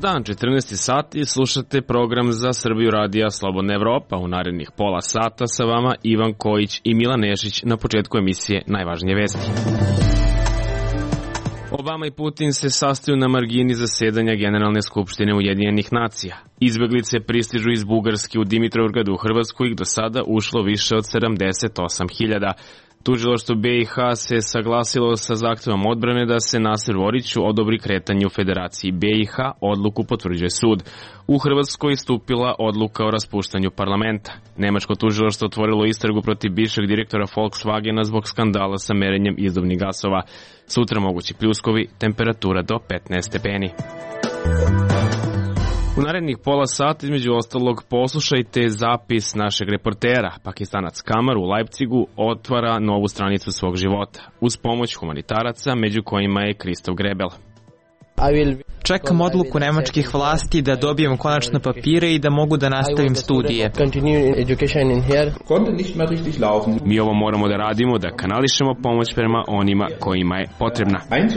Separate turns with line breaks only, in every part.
dan, 14 sati, slušate program za Srbiju radija Slobodna Evropa. U narednih pola sata sa vama Ivan Kojić i Milan Nešić. Na početku emisije najvažnije vesti. Obama i Putin se sastaju na margini zasedanja Generalne skupštine Ujedinjenih nacija. Izbeglice pristižu iz Bugarske u Dimitrovgradu u Hrvatsku, ih do sada ušlo više od 78.000. Tužilaštvo BiH se saglasilo sa zahtevom odbrane da se Naser Oriću odobri kretanje u Federaciji BiH, odluku potvrđuje sud. U Hrvatskoj stupila odluka o raspuštanju parlamenta. Nemačko tužilaštvo otvorilo istragu protiv bivšeg direktora Volkswagena zbog skandala sa merenjem izduvnih gasova. Sutra mogući pljuskovi, temperatura do 15 stepeni. U narednih pola sata, između ostalog, poslušajte zapis našeg reportera. Pakistanac Kamar u Leipzigu otvara novu stranicu svog života uz pomoć humanitaraca, među kojima je Kristof Grebel.
Čekam odluku nemačkih vlasti da dobijem konačno papire i da mogu da nastavim studije.
Mi ovo moramo da radimo, da kanališemo pomoć prema onima kojima je potrebna.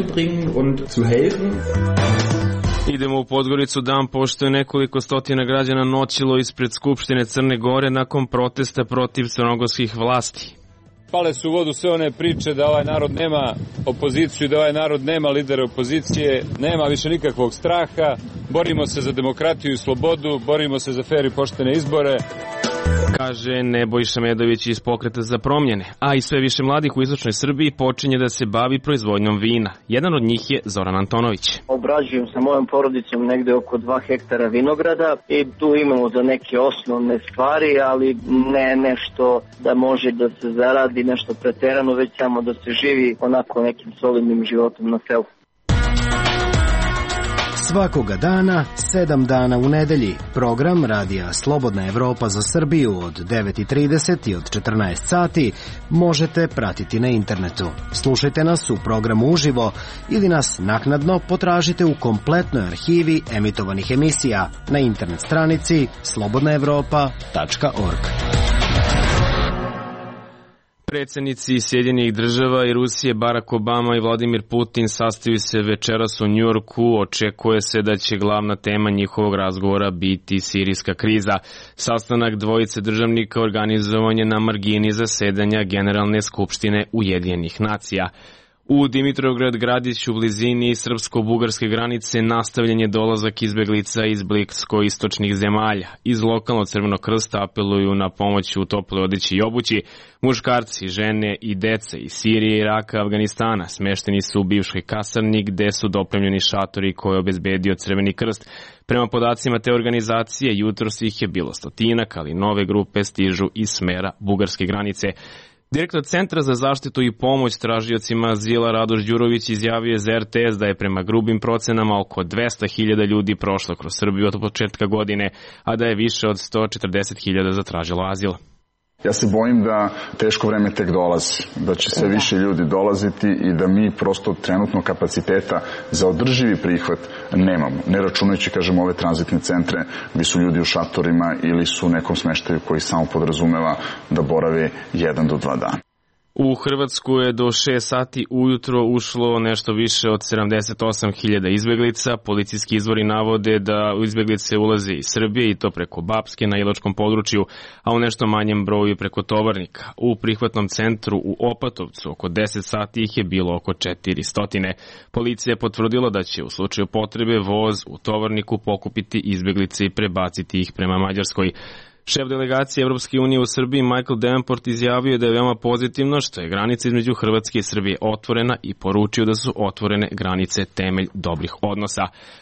Idemo u Podgoricu dan pošto je nekoliko stotina građana noćilo ispred Skupštine Crne Gore nakon protesta protiv crnogorskih vlasti.
Pale su u vodu sve one priče da ovaj narod nema opoziciju, da ovaj narod nema lidera opozicije, nema više nikakvog straha, borimo se za demokratiju i slobodu, borimo se za fer i poštene izbore.
Kaže Nebojša Medović iz Pokreta za promjene, a i sve više mladih u istočnoj Srbiji počinje da se bavi proizvodnjom vina. Jedan od njih je Zoran Antonović.
Obrađujem sa mojom porodicom negde oko 2 hektara vinograda i tu imamo za neke osnovne stvari, ali ne nešto da može da se zaradi nešto preterano, već samo da se živi onako nekim solidnim životom na selu.
Svakoga dana, 7 dana u nedelji, program radija Slobodna Evropa za Srbiju od 9:30 i od 14 sati možete pratiti na internetu. Slušajte nas u programu uživo ili nas naknadno potražite u kompletnoj arhivi emitovanih emisija na internet stranici slobodnaevropa.org.
Predsjednici Sjedinjenih država i Rusije Barack Obama i Vladimir Putin sastaju se večeras u Njujorku. Očekuje se da će glavna tema njihovog razgovora biti sirijska kriza. Sastanak dvojice državnika organizovan je na margini zasedanja Generalne skupštine Ujedinjenih nacija. U Dimitrovgrad gradić u blizini srpsko-bugarske granice nastavljen je dolazak izbeglica iz blisko-istočnih zemalja. Iz lokalnog Crvenog krsta apeluju na pomoć u toploj odeći i obući. Muškarci, žene i deca iz Sirije, Iraka, Afganistana smešteni su u bivšoj kasarni gde su dopremljeni šatori koje je obezbedio Crveni krst. Prema podacima te organizacije, jutros ih je bilo stotinak, ali nove grupe stižu iz smera bugarske granice. Direktor Centra za zaštitu i pomoć tražiocima azila Radoš Đurović izjavio je za RTS da je prema grubim procenama oko 200.000 ljudi prošlo kroz Srbiju od početka godine, a da je više od 140.000 zatražilo azil.
Ja se bojim da teško vreme tek dolazi, da će sve više ljudi dolaziti i da mi prosto trenutno kapaciteta za održivi prihvat nemamo. Ne računajući, kažem, ove tranzitne centre gdje su ljudi u šatorima ili su u nekom smeštaju koji samo podrazumeva da borave 1 do 2 dana.
U Hrvatsku je do 6 sati ujutro ušlo nešto više od 78.000 izbeglica. Policijski izvori navode da izbeglice ulaze iz Srbije i to preko Bapske na Iločkom području, a u nešto manjem broju preko Tovarnika. U prihvatnom centru u Opatovcu oko 10 sati ih je bilo oko 400. Policija je potvrdila da će u slučaju potrebe voz u Tovarniku pokupiti izbeglice i prebaciti ih prema Mađarskoj. Šef delegacije Evropske unije u Srbiji Michael Davenport izjavio da je veoma pozitivno što je granica između Hrvatske i Srbije otvorena i poručio da su otvorene granice temelj dobrih odnosa.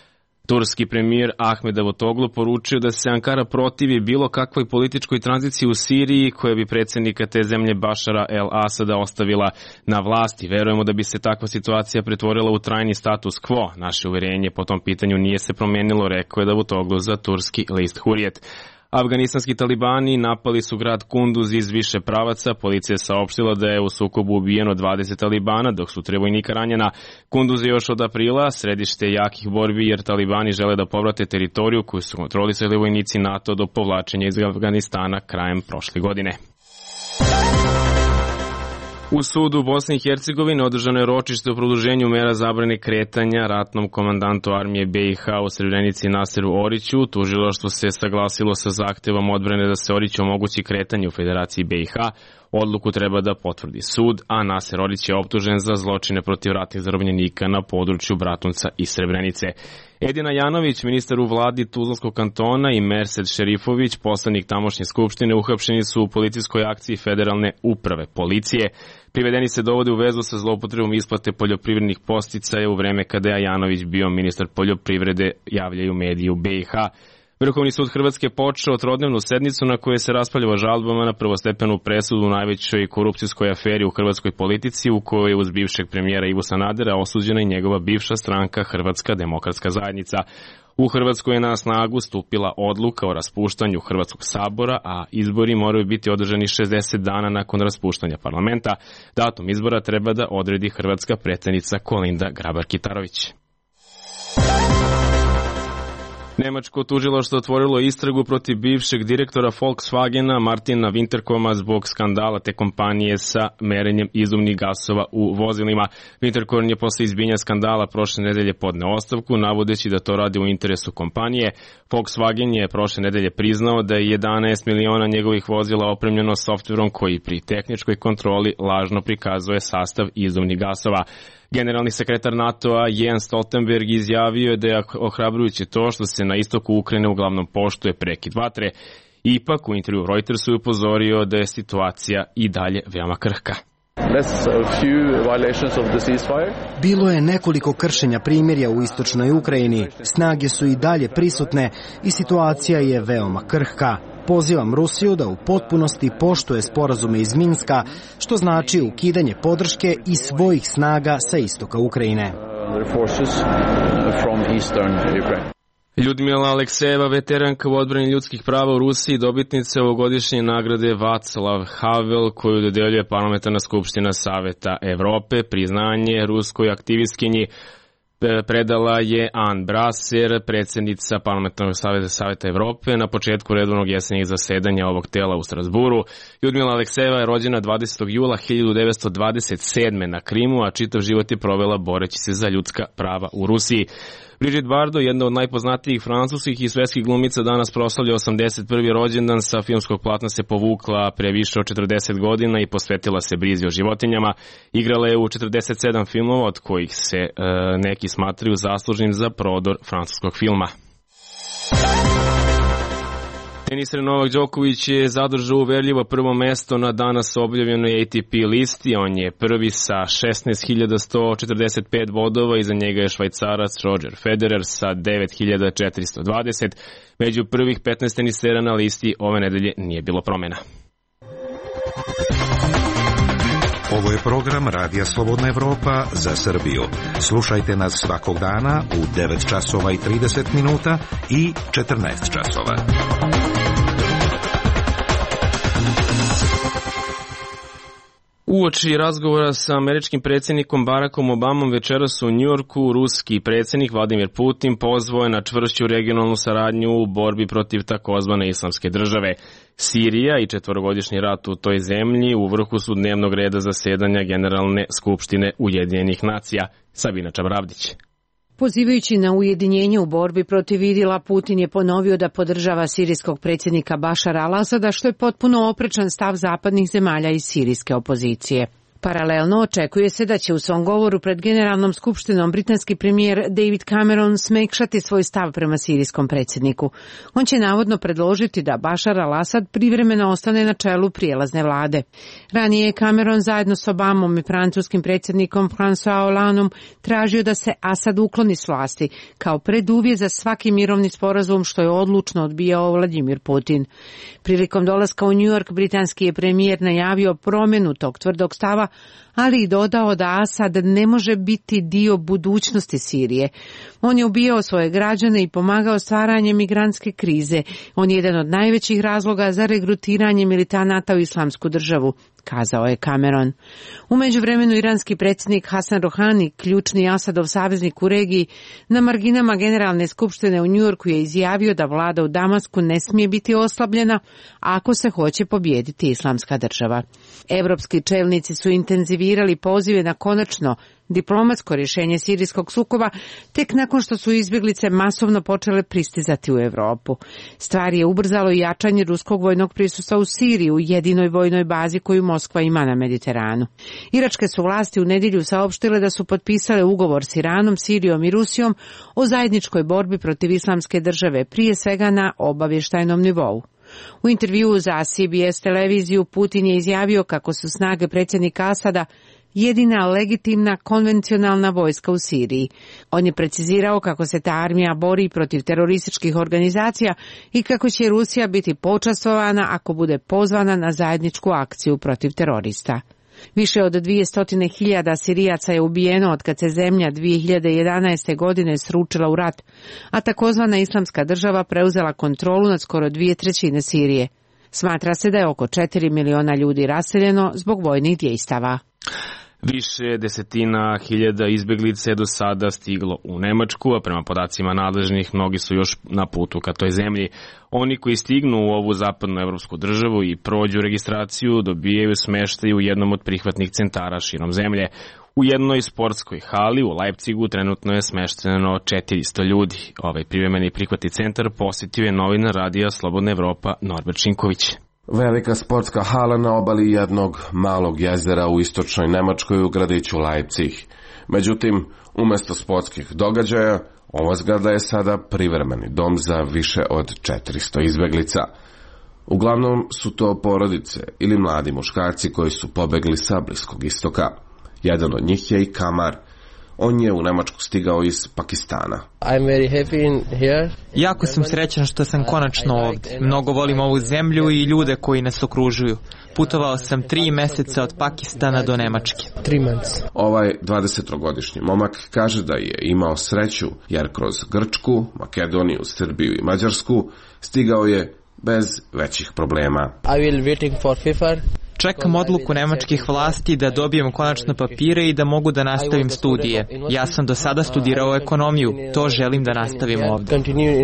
Turski premijer Ahmed Davutoglu poručio da se Ankara protivi bilo kakvoj političkoj tranziciji u Siriji koja bi predsjednika te zemlje Bašara el-Asada ostavila na vlasti. Verujemo da bi se takva situacija pretvorila u trajni status quo. Naše uverenje po tom pitanju nije se promenilo, rekao je Davutoglu za turski list Hurrijet. Afganistanski talibani napali su grad Kunduz iz više pravaca. Policija je saopštila da je u sukobu ubijeno 20 talibana, dok su 3 vojnika ranjena. Kunduz je još od aprila središte jakih borbi jer talibani žele da povrate teritoriju koju su kontrolisali vojnici NATO do povlačenja iz Afganistana krajem prošle godine. U sudu Bosne i Hercegovine održano je ročište o produženju mera zabrane kretanja ratnom komandantu armije BiH u Srebrenici Naseru Oriću. Tužilaštvo se saglasilo sa zahtevom odbrane da se Oriću omogući kretanje u Federaciji BiH. Odluku treba da potvrdi sud, a Naser Orić je optužen za zločine protiv ratnih zarobljenika na području Bratunca i Srebrenice. Edina Janović, ministar u vladi Tuzlanskog kantona, i Mersed Šerifović, poslanik tamošnje skupštine, uhapšeni su u policijskoj akciji Federalne uprave policije. Privedeni se dovode u vezu sa zloupotrebom isplate poljoprivrednih podsticaja u vreme kada je Janović bio ministar poljoprivrede, javljaju mediji u BiH. Vrhovni sud Hrvatske počeo trodnevnu sednicu na kojoj se raspravljava žalbama na prvostepenu presudu u najvećoj korupcijskoj aferi u hrvatskoj politici, u kojoj je uz bivšeg premijera Ivu Sanadera osuđena i njegova bivša stranka Hrvatska demokratska zajednica. U Hrvatskoj je na snagu stupila odluka o raspuštanju Hrvatskog sabora, a izbori moraju biti održani 60 dana nakon raspuštanja parlamenta. Datum izbora treba da odredi hrvatska predsjednica Kolinda Grabar-Kitarović. Nemačko tužilaštvo otvorilo istragu protiv bivšeg direktora Volkswagena Martina Winterkorna zbog skandala te kompanije sa merenjem izduvnih gasova u vozilima. Winterkorn je posle izbijanja skandala prošle nedelje podneo ostavku, navodeći da to radi u interesu kompanije. Volkswagen je prošle nedelje priznao da je 11 miliona njegovih vozila opremljeno softverom koji pri tehničkoj kontroli lažno prikazuje sastav izduvnih gasova. Generalni sekretar NATO-a Jens Stoltenberg izjavio je da je ohrabrujuće to što se na istoku Ukrajine uglavnom poštuje prekid vatre. Ipak u intervju Reutersu je upozorio da je situacija i dalje veoma krhka.
Bilo je nekoliko kršenja primirja u istočnoj Ukrajini. Snage su i dalje prisutne i situacija je veoma krhka. Pozivam Rusiju da u potpunosti poštuje sporazume iz Minska, što znači ukidanje podrške i svojih snaga sa istoka Ukrajine.
Ljudmila Aleksejeva, veteranka u odbrani ljudskih prava u Rusiji, dobitnica ovogodišnje nagrade Václav Havel, koju dodeljuje Parlamentarna skupština Saveta Evrope. Priznanje ruskoj aktivistkinji predala je Ann Brasser, predsjednica Parlamentarnog saveta Evrope, na početku redovnog jesenjeg zasedanja ovog tela u Strasburu. Ljudmila Aleksejeva je rođena 20. jula 1927. na Krimu, a čitav život je provela boreći se za ljudska prava u Rusiji. Brigitte Bardot, jedna od najpoznatijih francuskih i svetskih glumica, danas proslavlja 81. rođendan. Sa filmskog platna se povukla pre više od 40 godina i posvetila se brizi o životinjama. Igrala je u 47 filmova, od kojih se neki smatraju zaslužnim za prodor francuskog filma. Teniser Novak Đoković je zadržao uverljivo prvo mesto na danas objavljenoj ATP listi. On je prvi sa 16.145 bodova, iza njega je Švajcarac Roger Federer sa 9.420. Među prvih 15 tenisera na listi ove nedelje nije bilo promjena.
Ovo je program Radija Slobodna Evropa za Srbiju. Slušajte nas svakog dana u 9 časova i 30 minuta i 14 časova.
Uoči razgovora sa američkim predsjednikom Barackom Obamom večeras u Njujorku, ruski predsjednik Vladimir Putin pozvao je na čvršću regionalnu saradnju u borbi protiv takozvane islamske države. Sirija i četvorogodišnji rat u toj zemlji u vrhu su dnevnog reda zasedanja Generalne skupštine Ujedinjenih nacija. Sabina Čabravdić.
Pozivajući na ujedinjenje u borbi protiv IDIL-a, Putin je ponovio da podržava sirijskog predsjednika Bašara al-Asada, što je potpuno oprečan stav zapadnih zemalja i sirijske opozicije. Paralelno očekuje se da će u svom govoru pred Generalnom skupštinom britanski premijer David Cameron smekšati svoj stav prema sirijskom predsjedniku. On će navodno predložiti da Bašar al-Asad privremeno ostane na čelu prijelazne vlade. Ranije je Cameron zajedno s Obamom i francuskim predsjednikom François Hollandom tražio da se Asad ukloni s vlasti kao preduvjet za svaki mirovni sporazum, što je odlučno odbijao Vladimir Putin. Prilikom dolaska u New York britanski je premijer najavio promjenu tog tvrdog stava, ali i dodao da Asad ne može biti dio budućnosti Sirije. On je ubijao svoje građane i pomagao stvaranje migrantske krize. On je jedan od najvećih razloga za regrutiranje militanata u Islamsku državu, kazao je Cameron. U međuvremenu iranski predsjednik Hasan Rohani, ključni Asadov saveznik u regiji, na marginama Generalne skupštine u Njujorku je izjavio da vlada u Damasku ne smije biti oslabljena ako se hoće pobijediti Islamska država. Evropski čelnici su intenzivirali pozive na konačno diplomatsko rješenje sirijskog sukoba tek nakon što su izbjeglice masovno počele pristizati u Europu. Stvar je ubrzalo i jačanje ruskog vojnog prisustva u Siriji, u jedinoj vojnoj bazi koju Moskva ima na Mediteranu. Iračke su vlasti u nedjelju saopštile da su potpisale ugovor s Iranom, Sirijom i Rusijom o zajedničkoj borbi protiv Islamske države, prije svega na obavještajnom nivou. U intervjuu za CBS televiziju Putin je izjavio kako su snage predsjednika Asada jedina legitimna konvencionalna vojska u Siriji. On je precizirao kako se ta armija bori protiv terorističkih organizacija i kako će Rusija biti počastvovana ako bude pozvana na zajedničku akciju protiv terorista. Više od 200.000 Sirijaca je ubijeno od kad se zemlja 2011. godine sručila u rat, a takozvana Islamska država preuzela kontrolu nad skoro 2/3 Sirije. Smatra se da je oko 4 miliona ljudi raseljeno zbog vojnih dejstava.
Više desetina hiljada izbjeglica je do sada stiglo u Nemačku, a prema podacima nadležnih mnogi su još na putu ka toj zemlji. Oni koji stignu u ovu zapadnu evropsku državu i prođu registraciju dobijaju smještaj u jednom od prihvatnih centara širom zemlje. U jednoj sportskoj hali u Leipzigu trenutno je smešteno 400 ljudi. Ovaj privremeni prihvatni centar posjetio je novinar radija Slobodna Evropa Norbert Šinković.
Velika sportska hala na obali jednog malog jezera u istočnoj Nemačkoj u gradiću Leipzig. Međutim, umjesto sportskih događaja, ova zgrada je sada privremeni dom za više od 400 izbjeglica. Uglavnom su to porodice ili mladi muškarci koji su pobegli sa Bliskog istoka. Jedan od njih je i Kamar. On je u Nemačku stigao iz Pakistana.
Jako sam srećan što sam konačno ovdje. Mnogo volim ovu zemlju i ljude koji nas okružuju. Putovao sam 3 mjeseca od Pakistana do Nemačke.
Ovaj 20-godišnji momak kaže da je imao sreću jer kroz Grčku, Makedoniju, Srbiju i Mađarsku stigao je bez većih problema.
Čekam odluku nemačkih vlasti da dobijem konačno papire i da mogu da nastavim studije. Ja sam do sada studirao ekonomiju, to želim da nastavim ovdje.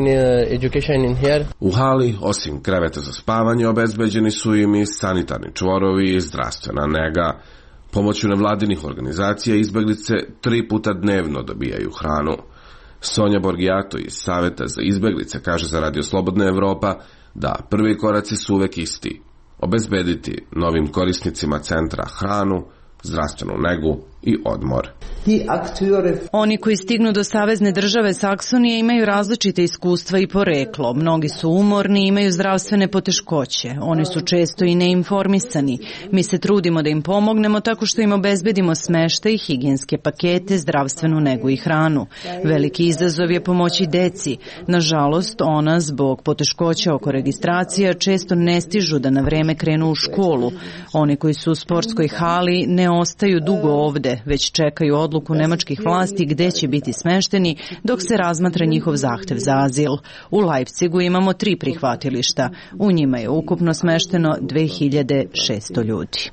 U hali, osim kreveta za spavanje, obezbeđeni su im i sanitarni čvorovi i zdravstvena nega. Pomoću nevladinih organizacija izbjeglice 3 puta dnevno dobijaju hranu. Sonja Borgijato iz Saveta za izbjeglice kaže za Radio Slobodna Evropa da prvi koraci su uvek isti. Obezbediti novim korisnicima centra hranu, zdravstvenu negu i odmor.
Oni koji stignu do savezne države Saksonije imaju različite iskustva i poreklo. Mnogi su umorni i imaju zdravstvene poteškoće. Oni su često i neinformisani. Mi se trudimo da im pomognemo tako što im obezbedimo smeštaj, higijenske pakete, zdravstvenu negu i hranu. Veliki izazov je pomoći deci. Nažalost, ona zbog poteškoća oko registracija često ne stižu da na vreme krenu u školu. Oni koji su u sportskoj hali ne ostaju dugo ovde, već čekaju odluku nemačkih vlasti gde će biti smešteni dok se razmatra njihov zahtev za azil. U Leipzigu imamo 3 prihvatilišta. U njima je ukupno smešteno 2600 ljudi.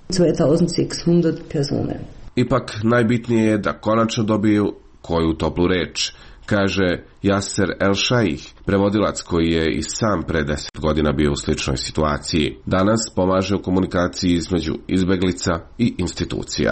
Ipak najbitnije je da konačno dobiju koju toplu reč, kaže Yasser El-Shaikh, prevodilac koji je i sam pre 10 godina bio u sličnoj situaciji. Danas pomaže u komunikaciji između izbeglica i institucija.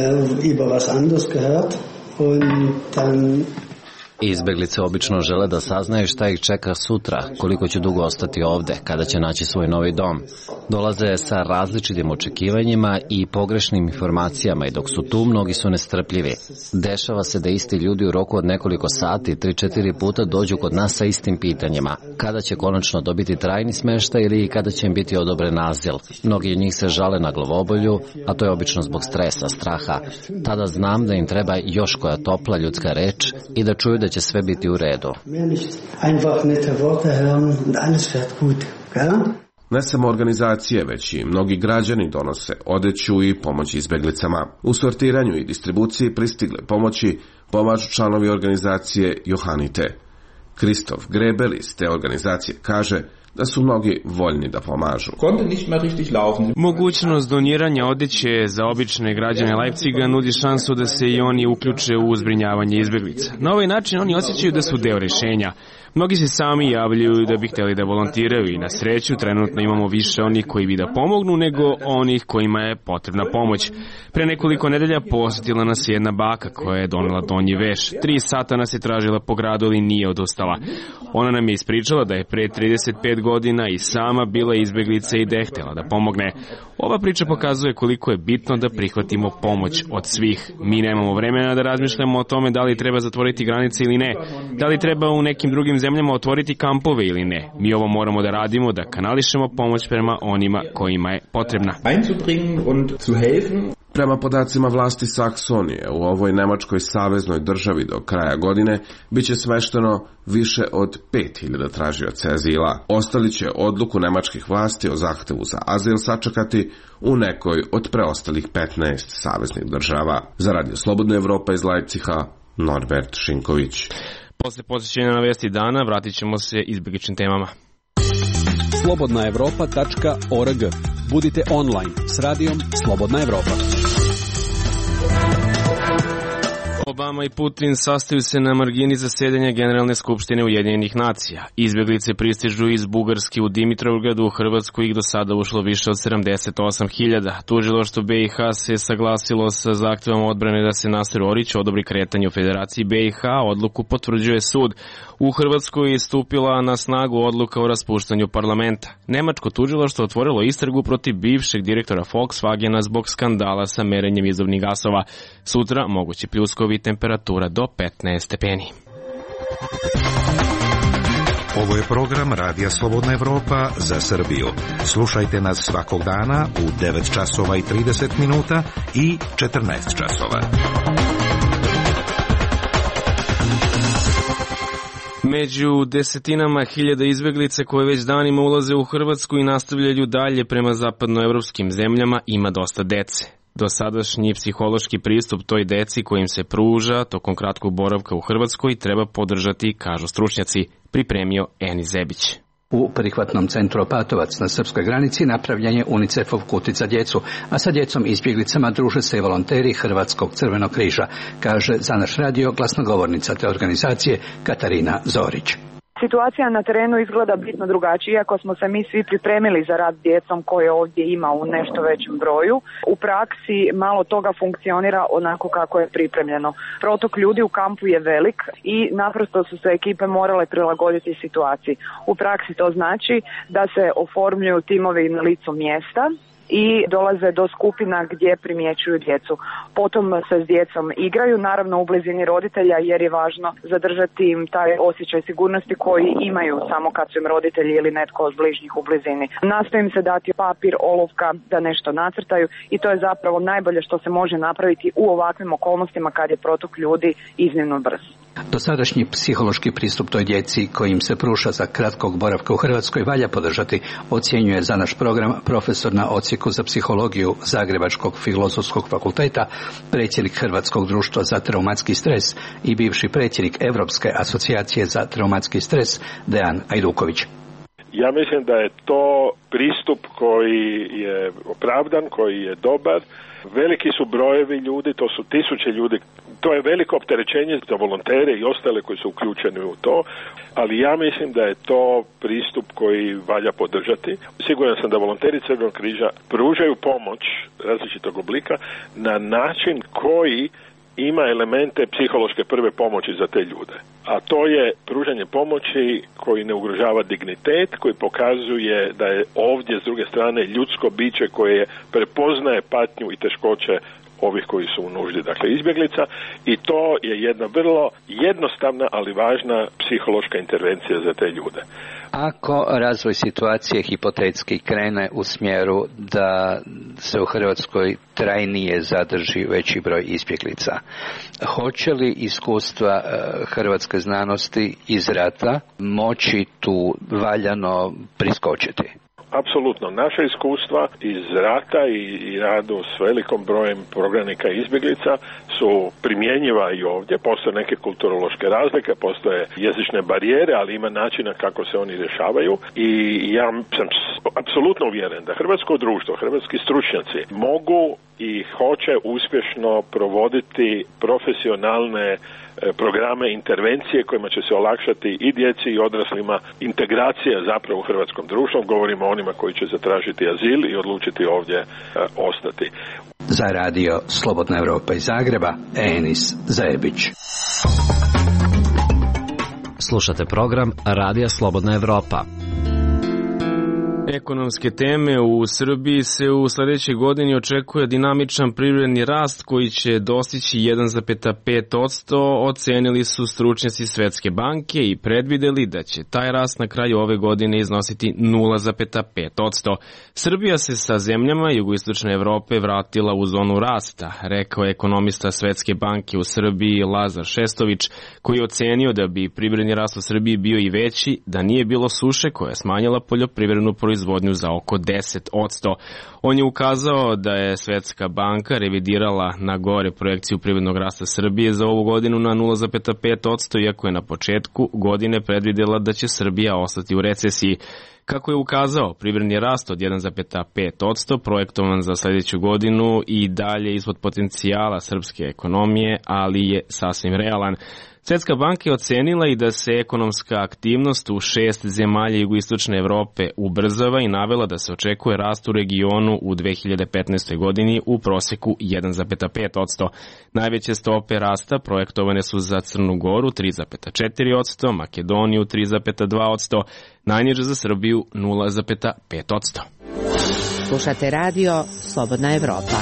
Izbeglice obično žele da saznaju šta ih čeka sutra, koliko će dugo ostati ovde, kada će naći svoj novi dom. Dolaze sa različitim očekivanjima i pogrešnim informacijama i dok su tu, mnogi su nestrpljivi. Dešava se da isti ljudi u roku od nekoliko sati, 3-4 puta dođu kod nas sa istim pitanjima. Kada će konačno dobiti trajni smeštaj ili kada će im biti odobren azil. Mnogi od njih se žale na glavobolju, a to je obično zbog stresa, straha. Tada znam da im treba još koja topla ljudska reč i da čuju da će sve biti u redu.
Ne samo organizacije, već i mnogi građani donose odeću i pomoć izbeglicama. U sortiranju i distribuciji pristigle pomoći pomažu članovi organizacije Johanite. Kristof Grebel iz te organizacije kaže da su mnogi voljni da pomažu.
Mogućnost doniranja odeće za obične građane Leipciga nudi šansu da se i oni uključe u zbrinjavanje izbeglica. Na ovaj način oni osjećaju da su deo rešenja. Mnogi se sami javljaju da bi hteli da volontiraju i na sreću trenutno imamo više onih koji bi da pomognu nego onih kojima je potrebna pomoć. Pre nekoliko nedelja posetila nas je jedna baka koja je donela donji veš. 3 sata nas je tražila po gradu, ali nije odustala. Ona nam je ispričala da je pre 35 godina i sama bila izbeglica i da je htela da pomogne. Ova priča pokazuje koliko je bitno da prihvatimo pomoć od svih. Mi nemamo vremena da razmišljamo o tome da li treba zatvoriti granice ili ne, da li treba u nekim drugim zemljama otvoriti kampove ili ne. Mi ovo moramo da radimo, da kanališemo pomoć prema onima kojima je potrebna.
Prema podacima vlasti Saksonije, u ovoj nemačkoj saveznoj državi do kraja godine biće smešteno više od 5000 tražioca azila. Ostali će odluku nemačkih vlasti o zahtevu za azil sačekati u nekoj od preostalih 15 saveznih država. Za Radio Slobodna Evropa iz Leipciga, Norbert Šinković.
Posle posjećenja na vesti dana vratit ćemo se izbjegličnim temama.
slobodnaevropa.org. Budite online s radijom Slobodna Evropa.
Obama i Putin sastaju se na margini zasedanja Generalne skupštine Ujedinjenih nacija. Izbjeglice pristižu iz Bugarske u Dimitrovgradu, u Hrvatsku ih do sada ušlo više od 78.000. Tužilaštvo BiH se saglasilo sa zahtevom odbrane da se Naser Orić odobri kretanje u Federaciji BiH, odluku potvrđuje sud. U Hrvatskoj je stupila na snagu odluka o raspuštanju parlamenta. Nemačko tužilaštvo otvorilo istragu protiv bivšeg direktora Volkswagena zbog skandala sa merenjem izduvnih gasova. Sutra mogući pljuskovi, temperatura do 15 stepeni.
Ovo je program Radija Slobodna Evropa za Srbiju. Slušajte nas svakog dana u 9 časova i 30 minuta i 14 časova.
Među desetinama hiljada izbeglica koje već danima ulaze u Hrvatsku i nastavljaju dalje prema zapadnoevropskim zemljama ima dosta dece. Dosadašnji psihološki pristup toj deci kojim se pruža tokom kratkog boravka u Hrvatskoj treba podržati, kažu stručnjaci, pripremio Eni Zebić.
U prihvatnom centru Opatovac na srpskoj granici napravljen je UNICEF-ov kutic za djecu, a sa djecom izbjeglicama druže se i volonteri Hrvatskog crvenog križa, kaže za naš radio glasnogovornica te organizacije Katarina Zorić.
Situacija na terenu izgleda bitno drugačije, iako smo se mi svi pripremili za rad s djecom koje ovdje ima u nešto većem broju. U praksi malo toga funkcionira onako kako je pripremljeno. Protok ljudi u kampu je velik i naprosto su se ekipe morale prilagoditi situaciji. U praksi to znači da se oformljuju timovi na licu mjesta i dolaze do skupina gdje primjećuju djecu. Potom se s djecom igraju, naravno u blizini roditelja, jer je važno zadržati im taj osjećaj sigurnosti koji imaju samo kad su im roditelji ili netko od bližnjih u blizini. Nastoji im se dati papir, olovka da nešto nacrtaju i to je zapravo najbolje što se može napraviti u ovakvim okolnostima kad je protok ljudi iznimno brz.
Dosadašnji psihološki pristup toj djeci kojim se pruža za kratkog boravka u Hrvatskoj valja podržati, ocjenjuje za naš program profesor na odsjeku za psihologiju Zagrebačkog filozofskog fakulteta, predsjednik Hrvatskog društva za traumatski stres i bivši predsjednik Europske asocijacije za traumatski stres Dejan Ajduković.
Ja mislim da je to pristup koji je opravdan, koji je dobar. Veliki su brojevi ljudi, to su tisuće ljudi. To je veliko opterećenje za volontere i ostale koji su uključeni u to, ali ja mislim da je to pristup koji valja podržati. Siguran sam da volonteri Crvenog križa pružaju pomoć različitog oblika na način koji ima elemente psihološke prve pomoći za te ljude. A to je pružanje pomoći koji ne ugrožava dignitet, koji pokazuje da je ovdje s druge strane ljudsko biće koje prepoznaje patnju i teškoće ovih koji su u nuždi, dakle izbjeglica, i to je jedna vrlo jednostavna, ali važna psihološka intervencija za te ljude.
Ako razvoj situacije hipotetski krene u smjeru da se u Hrvatskoj trajnije zadrži veći broj izbjeglica, hoće li iskustva hrvatske znanosti iz rata moći tu valjano priskočiti?
Apsolutno. Naša iskustva iz rata i radu s velikom brojem prognanika i izbjeglica su primjenjiva i ovdje. Postoje neke kulturološke razlike, postoje jezične barijere, ali ima načina kako se oni rješavaju i ja sam apsolutno uvjeren da hrvatsko društvo, hrvatski stručnjaci mogu i hoće uspješno provoditi profesionalne programe intervencije kojima će se olakšati i djeci i odraslima integracija zapravo u hrvatskom društvu. Govorimo o onima koji će zatražiti azil i odlučiti ovdje ostati.
Za radio Slobodna Evropa iz Zagreba, Enis Zajebić.
Slušate program Radija Slobodna Evropa.
Ekonomske teme u Srbiji se u sledećoj godini očekuje dinamičan privredni rast koji će dostići 1,5%, ocenili su stručnjaci Svetske banke i predvideli da će taj rast na kraju ove godine iznositi 0,5%. Srbija se sa zemljama jugoistočne Evrope vratila u zonu rasta, rekao je ekonomista Svetske banke u Srbiji Lazar Šestović, koji je ocenio da bi privredni rast u Srbiji bio i veći da nije bilo suše koja je smanjila poljoprivrednu proizvodnju za oko 10%. On je ukazao da je Svetska banka revidirala na gore projekciju privrednog rasta Srbije za ovu godinu na 0,5%, iako je na početku godine predvidela da će Srbija ostati u recesiji. Kako je ukazao, privredni rast od 1,5% projektovan za sledeću godinu i dalje ispod potencijala srpske ekonomije, ali je sasvim realan. Svetska banka je ocenila i da se ekonomska aktivnost u 6 zemalja jugoistočne Evrope ubrzava i navela da se očekuje rast u regionu u 2015. godini u proseku 1,5%. Najveće stope rasta projektovane su za Crnu Goru 3,4%, Makedoniju 3,2%, najniže za Srbiju 0,5%.
Slušate radio Slobodna Evropa.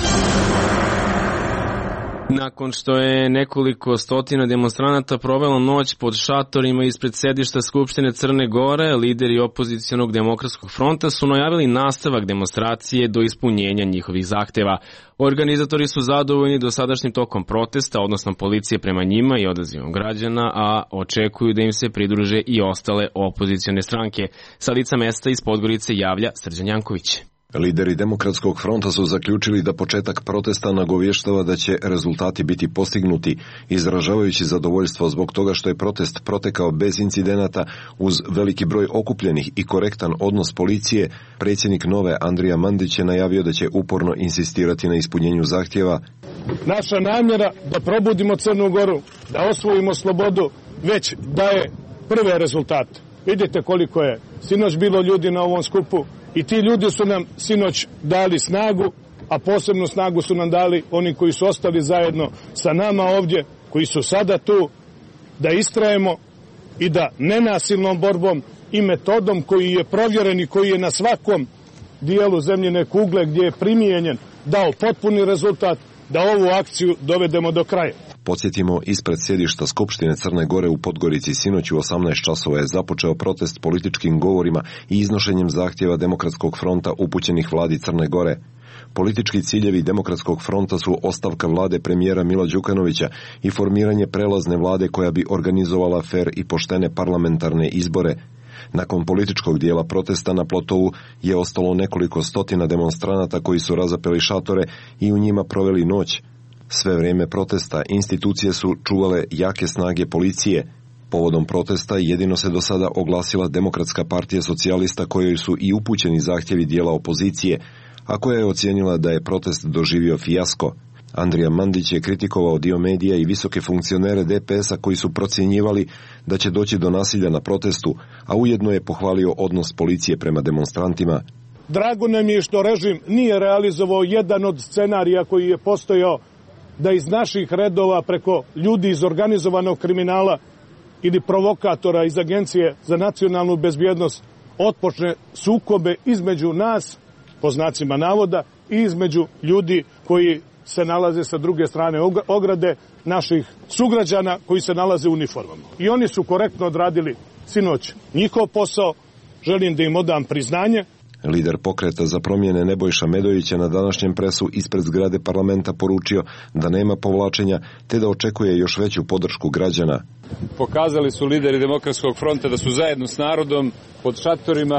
Nakon što je nekoliko stotina demonstranata provelo noć pod šatorima ispred sedišta Skupštine Crne Gore, lideri opozicionog demokratskog fronta su najavili nastavak demonstracije do ispunjenja njihovih zahteva. Organizatori su zadovoljni dosadašnjim tokom protesta, odnosno policije prema njima i odazivom građana, a očekuju da im se pridruže i ostale opozicione stranke. Sa lica mesta iz Podgorice javlja Srđan Janković.
Lideri Demokratskog fronta su zaključili da početak protesta nagovještava da će rezultati biti postignuti, izražavajući zadovoljstvo zbog toga što je protest protekao bez incidenata uz veliki broj okupljenih i korektan odnos policije. Predsjednik Nove Andrija Mandić je najavio da će uporno insistirati na ispunjenju zahtjeva.
Naša namjera da probudimo Crnu Goru, da osvojimo slobodu, već daje prve rezultate. Vidite koliko je sinoć bilo ljudi na ovom skupu. I ti ljudi su nam sinoć dali snagu, a posebno snagu su nam dali oni koji su ostali zajedno sa nama ovdje, koji su sada tu, da istrajemo i da nenasilnom borbom i metodom koji je provjeren i koji je na svakom dijelu zemljine kugle gdje je primijenjen dao potpuni rezultat, da ovu akciju dovedemo do kraja.
Podsjetimo, ispred sjedišta Skupštine Crne Gore u Podgorici sinoć u 18 časova je započeo protest političkim govorima i iznošenjem zahtjeva Demokratskog fronta upućenih vladi Crne Gore. Politički ciljevi Demokratskog fronta su ostavka vlade premijera Mila Đukanovića i formiranje prelazne vlade koja bi organizovala fer i poštene parlamentarne izbore. Nakon političkog dijela protesta na Plotovu je ostalo nekoliko stotina demonstranata koji su razapeli šatore i u njima proveli noć. Sve vrijeme protesta institucije su čuvale jake snage policije. Povodom protesta jedino se do sada oglasila Demokratska partija socijalista kojoj su i upućeni zahtjevi dijela opozicije, a koja je ocijenila da je protest doživio fijasko. Andrija Mandić je kritikovao dio medija i visoke funkcionere DPS-a koji su procjenjivali da će doći do nasilja na protestu, a ujedno je pohvalio odnos policije prema demonstrantima.
Drago nam je što režim nije realizovao jedan od scenarija koji je postojao, da iz naših redova preko ljudi iz organizovanog kriminala ili provokatora iz Agencije za nacionalnu bezbjednost otpočne sukobe između nas, po znacima navoda, i između ljudi koji se nalaze sa druge strane ograde, naših sugrađana koji se nalaze u uniformama. I oni su korektno odradili sinoć njihov posao, želim da im odam priznanje.
Lider Pokreta za promjene Nebojša Medović je na današnjem presu ispred zgrade parlamenta poručio da nema povlačenja te da očekuje još veću podršku građana.
Pokazali su lideri Demokratskog fronta da su zajedno s narodom pod šatorima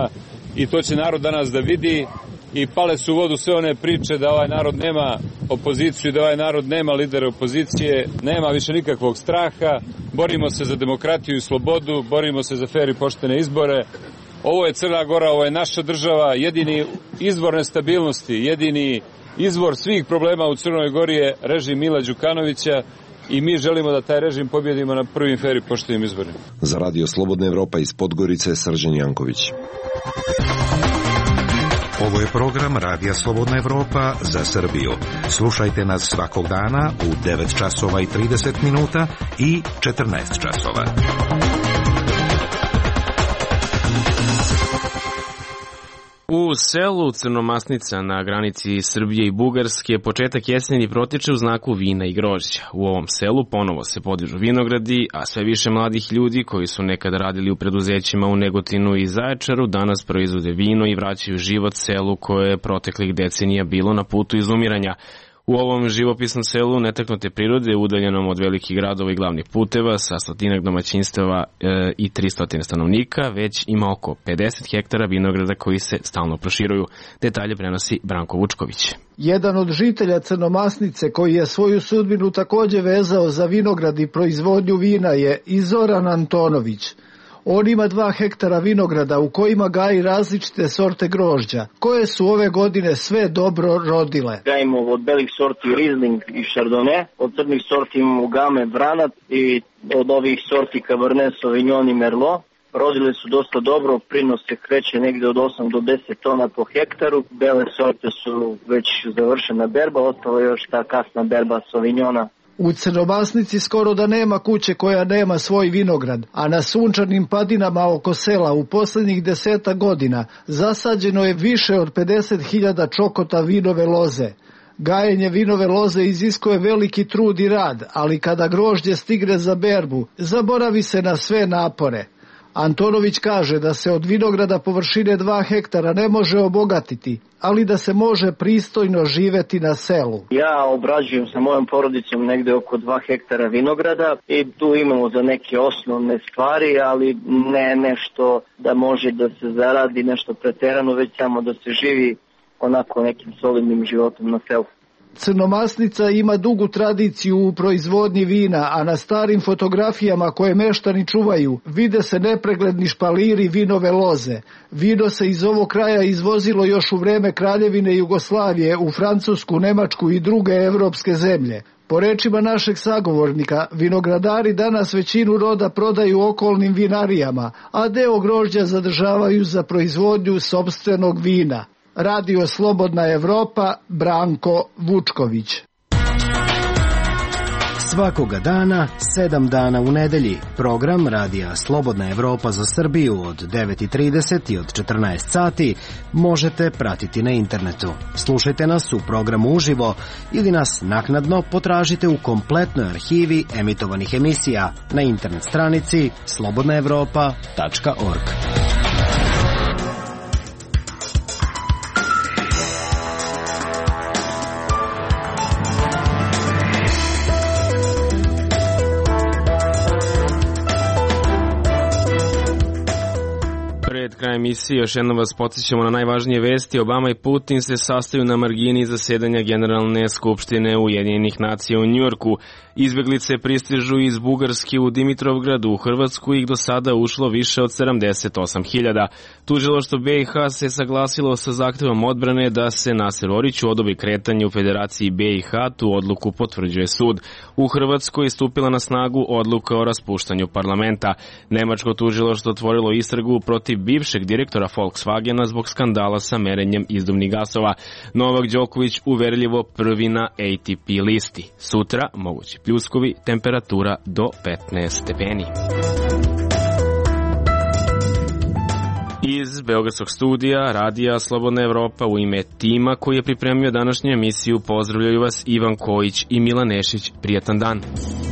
i to će narod danas da vidi. I pale su u vodu sve one priče da ovaj narod nema opoziciju, da ovaj narod nema lidera opozicije, nema više nikakvog straha, borimo se za demokratiju i slobodu, borimo se za fer i poštene izbore. Ovo je Crna Gora, ovo je naša država, jedini izvor nestabilnosti, jedini izvor svih problema u Crnoj Gori je režim Mila Đukanovića i mi želimo da taj režim pobjedimo na prvim fer i poštenim izborima.
Za Radio Slobodna Evropa iz Podgorice, Srđan Janković.
Ovo je program Radija Slobodna Evropa za Srbiju. Slušajte nas svakog dana u 9 časova i 30 minuta i 14 časova.
U selu Crnomasnica na granici Srbije i Bugarske početak jeseni protiče u znaku vina i grožđa. U ovom selu ponovo se podižu vinogradi, a sve više mladih ljudi koji su nekada radili u preduzećima u Negotinu i Zaječaru danas proizvode vino i vraćaju život selu koje je proteklih decenija bilo na putu izumiranja. U ovom živopisnom selu netaknute prirode, udaljenom od velikih gradova i glavnih puteva, sa 100 domaćinstava i 300 stanovnika, već ima oko 50 hektara vinograda koji se stalno proširuju. Detalje prenosi Branko Vučković.
Jedan od žitelja Crnomasnice koji je svoju sudbinu takođe vezao za vinograd i proizvodnju vina je i Zoran Antonović. On ima 2 hektara vinograda u kojima gaji različite sorte grožđa, koje su ove godine sve dobro rodile.
Gajimo od belih sorti Riesling i Chardonnay, od crnih sorti imamo Game, Vranat i od ovih sorti Cabernet Sauvignon i Merlot. Rodile su dosta dobro, prinos se kreće negde od 8 do 10 tona po hektaru. Bele sorte su već završena berba, ostala je još ta kasna berba Sauvignona.
U Crnomasnici skoro da nema kuće koja nema svoj vinograd, a na sunčanim padinama oko sela u poslednjih 10 godina zasađeno je više od 50.000 čokota vinove loze. Gajenje vinove loze iziskuje veliki trud i rad, ali kada grožđe stigne za berbu, zaboravi se na sve napore. Antonović kaže da se od vinograda površine 2 hektara ne može obogatiti, ali da se može pristojno živeti na selu.
Ja obrađujem sa mojom porodicom negde oko 2 hektara vinograda i tu imamo za neke osnovne stvari, ali ne nešto da može da se zaradi nešto preterano, već samo da se živi onako nekim solidnim životom na selu.
Crnomasnica ima dugu tradiciju u proizvodnji vina, a na starim fotografijama koje meštani čuvaju vide se nepregledni špaliri vinove loze. Vino se iz ovog kraja izvozilo još u vreme Kraljevine Jugoslavije u Francusku, Nemačku i druge evropske zemlje. Po rečima našeg sagovornika, vinogradari danas većinu roda prodaju okolnim vinarijama, a deo grožđa zadržavaju za proizvodnju sopstvenog vina. Radio Slobodna Evropa, Branko Vučković.
Svakoga dana, 7 dana u nedelji. Program Radija Slobodna Evropa za Srbiju od 9:30 i od 14 sati možete pratiti na internetu. Slušajte nas u programu uživo ili nas naknadno potražite u kompletnoj arhivi emitovanih emisija na internet stranici slobodnaevropa.org.
Kraj emisije, još jednom vas podsjećamo na najvažnije vesti. Obama i Putin se sastaju na margini zasedanja Generalne skupštine Ujedinjenih nacija u Njujorku. Izbeglice pristižu iz Bugarske u Dimitrovgradu u Hrvatsku, ih do sada ušlo više od 78.000. Tužilaštvo BiH se saglasilo sa zahtevom odbrane da se Naser Oriću odobri kretanje u Federaciji BiH, tu odluku potvrđuje sud. U Hrvatskoj je stupila na snagu odluka o raspuštanju parlamenta. Nemačko tužilaštvo otvorilo istragu protiv bivšeg direktora Volkswagena zbog skandala sa merenjem izduvnih gasova. Novak Đoković uverljivo prvi na ATP listi. Sutra mogući pljuskovi, temperatura do 15 stepeni. Iz Beogradskog studija Radija Slobodna Evropa u ime tima koji je pripremio današnju emisiju pozdravljaju vas Ivan Kojić i Milan Nešić. Prijatan dan.